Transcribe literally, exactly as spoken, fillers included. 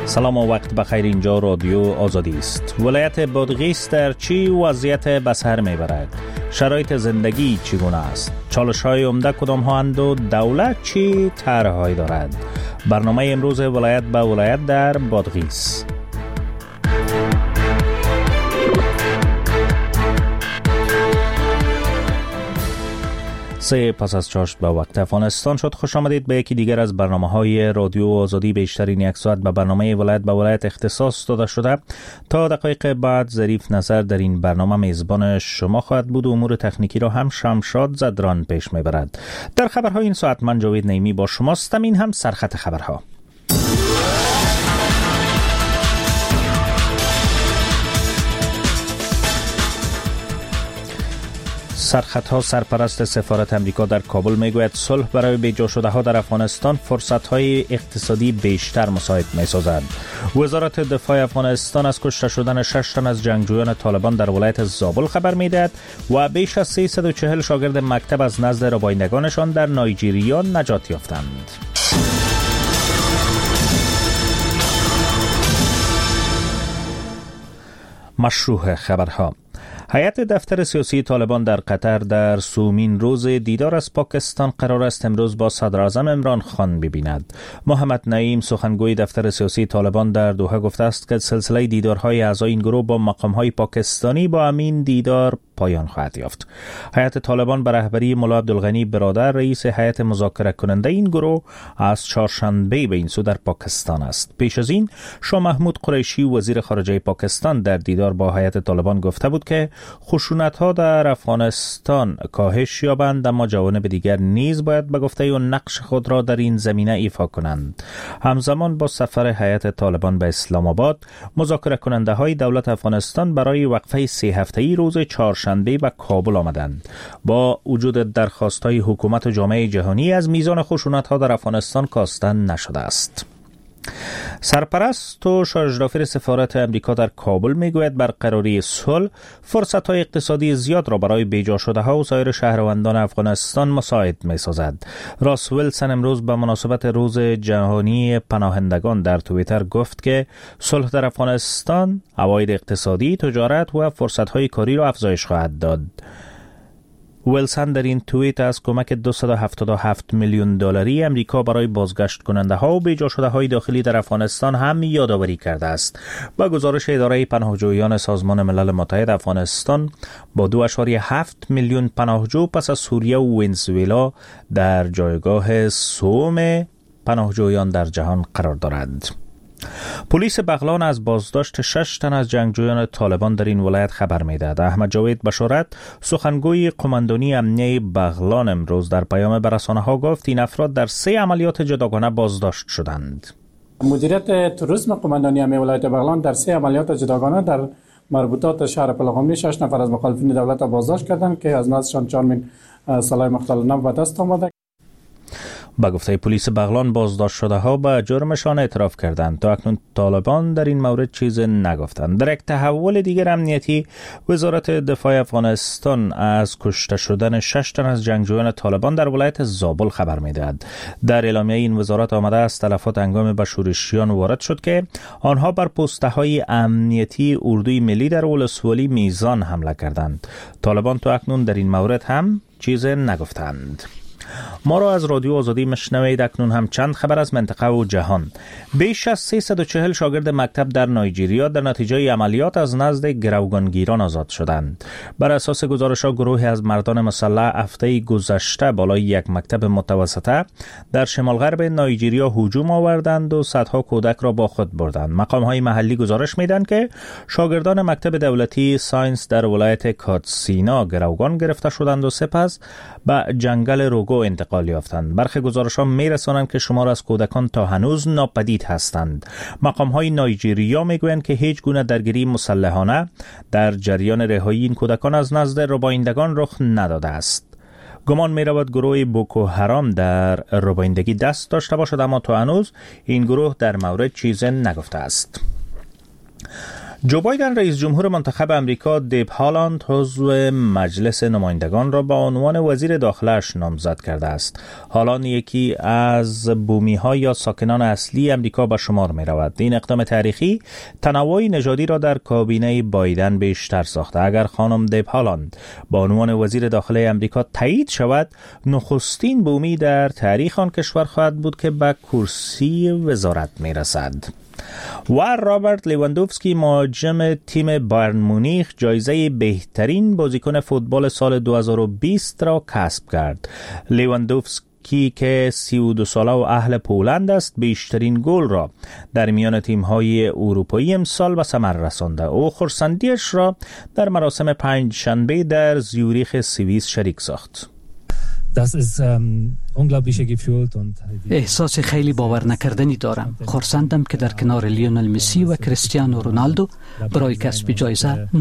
سلام و وقت بخیر. اینجا رادیو آزادی است. ولایت بادغیس در چی وضعیت به سر میبرد؟ شرایط زندگی چگونه است؟ چالش های عمده کدام ها اند و دولت چی طرح‌هایی دارد؟ برنامه امروز ولایت به ولایت در بادغیس. سه پس از چاشت به وقت افغانستان شد. خوش آمدید به یکی دیگر از برنامه‌های رادیو آزادی. بیشترین یک ساعت به برنامه ولایت به ولایت اختصاص داده شده. تا دقایق بعد ظریف نظر در این برنامه میزبان شما خواهد بود و امور تکنیکی را هم شمشاد زدران پیش میبرد. در خبرهای این ساعت من جاوید نیمی با شماستم. این هم سرخط خبرها. سرخطها. سرپرست سفارت امریکا در کابل میگوید صلح برای بیجا شده ها در افغانستان فرصت‌های اقتصادی بیشتر مساعد می‌سازد. وزارت دفاع افغانستان از کشته شدن شش تن از جنگجویان طالبان در ولایت زابل خبر می‌دهد و بیش از سیصد و چهل شاگرد مکتب از نزد ربایندگانشان در نایجیریا نجات یافتند. مشروع خبرها. هیئت دفتر سیاسی طالبان در قطر در سومین روز دیدار از پاکستان قرار است امروز با صدر اعظم عمران خان ببیند. محمد نعیم سخنگوی دفتر سیاسی طالبان در دوحه گفته است که سلسله دیدارهای اعضای این گروه با مقامهای پاکستانی با همین دیدار پایان خواهد یافت. هیئت طالبان به رهبری ملا عبدالغنی برادر رئیس هیئت مذاکره کننده این گروه از چهارشنبه به این سو در پاکستان است. پیش از این شاه محمود قریشی وزیر خارجه پاکستان در دیدار با هیئت طالبان گفته بود که خشونت‌ها در افغانستان کاهش یابند، اما جوانب دیگر نیز باید به گفته و نقش خود را در این زمینه ایفا کنند. همزمان با سفر هیئت طالبان به اسلام آباد، مذاکره کننده های دولت افغانستان برای وقفه سه هفته‌ای روز چهارشنبه به کابل آمدند. با وجود درخواست‌های حکومت و جامعه جهانی از میزان خشونت‌ها در افغانستان کاسته نشده است. سرپرست و شارژدافر سفارت امریکا در کابل میگوید برقراری صلح فرصت‌های اقتصادی زیاد را برای بیجا شده ها و سایر شهروندان افغانستان مساعد می‌سازد. راس ویلسون امروز به مناسبت روز جهانی پناهندگان در توییتر گفت که صلح در افغانستان عواید اقتصادی، تجارت و فرصت‌های کاری را افزایش خواهد داد. ویلسون در این توییت از کمک دویست و هفتاد و هفت میلیون دلاری امریکا برای بازگشت کننده ها و بیجا شده های داخلی در افغانستان هم یادآوری کرده است. با گزارش اداره پناهجویان سازمان ملل متحد، افغانستان با دو اعشاریه هفت میلیون پناهجو پس از سوریه و ونزوئلا در جایگاه سوم پناهجویان در جهان قرار دارد. پلیس بغلان از بازداشت شش تن از جنگجویان طالبان در این ولایت خبر می‌دهد. احمد جاوید بشارت سخنگوی قماندانی امنیه بغلان امروز در پیام به رسانه‌ها گفت این افراد در سه عملیات جداگانه بازداشت شدند. مدیریت توریسم قماندانی امنیه ولایت بغلان در سه عملیات جداگانه در مربوطات شهر پلغامی شش نفر از مخالفین دولت بازداشت کردند که از نزدشان چهار میل سلاح مختل نو به دست آمده. با گفته پلیس بغلان بازداشت شده ها به جرمشان اعتراف کردند. تا اکنون طالبان در این مورد چیز نگفتند. در یک تحول دیگر امنیتی، وزارت دفاع افغانستان از کشته شدن شش تن از جنگجویان طالبان در ولایت زابل خبر می‌دهد. در اعلامیه این وزارت آمده است تلفات هنگام به شورشیان وارد شد که آنها بر پست‌های امنیتی اردوی ملی در ولسوالی میزان حمله کردند. طالبان تا اکنون در این مورد هم چیز نگفتند. ما را از رادیو آزادی مشنوید. اکنون هم چند خبر از منطقه و جهان. بیش از سیصد و چهل شاگرد مکتب در نایجیریا در نتیجه عملیات از نزد گروگانگیران آزاد شدند. بر اساس گزارش‌ها گروهی از مردان مسلح هفته گذشته بالای یک مکتب متوسطه در شمال غرب نایجیریا هجوم آوردند و صدها کودک را با خود بردند. مقام‌های محلی گزارش می‌دهند که شاگردان مکتب دولتی ساینس در ولایت کاتسینا گروگان گرفته شدند و سپس به جنگل روگو انتقال یافتند. برخی گزارش‌ها می‌رسانند که شمار از کودکان تا هنوز ناپدید هستند. مقام‌های نایجیریا می‌گویند که هیچ گونه درگیری مسلحانه در جریان رهایی این کودکان از نزد ربایندگان رخ نداده است. گمان می‌رود گروه بوکو حرام در ربایندگی دست داشته باشد، اما تا هنوز این گروه در مورد چیزی نگفته است. جو بایدن رئیس جمهور منتخب امریکا دیب هالند عضو مجلس نمایندگان را به عنوان وزیر داخله‌اش نامزد کرده است. هالند یکی از بومی‌ها یا ساکنان اصلی امریکا به شمار می‌رود. این اقدام تاریخی تنوع نژادی را در کابینه بایدن بیشتر ساخته. اگر خانم دیب هالند به عنوان وزیر داخله امریکا تایید شود، نخستین بومی در تاریخ آن کشور خواهد بود که به کرسی وزارت می‌رسد. و رابرت لیواندوفسکی مهاجم تیم بایرن مونیخ جایزه بهترین بازیکن فوتبال سال دو هزار و بیست را کسب کرد. لیواندوفسکی که سی و دو ساله و اهل پولند است، بیشترین گل را در میان تیم‌های اروپایی امسال به ثمر رسانده. او خرسندیش را در مراسم پنج شنبه در زیوریخ سوئیس شریک ساخت. احساس خیلی باور نکردنی دارم. خرسندم که در کنار لیونل مسی و کریستیانو رونالدو برای کسب جایزه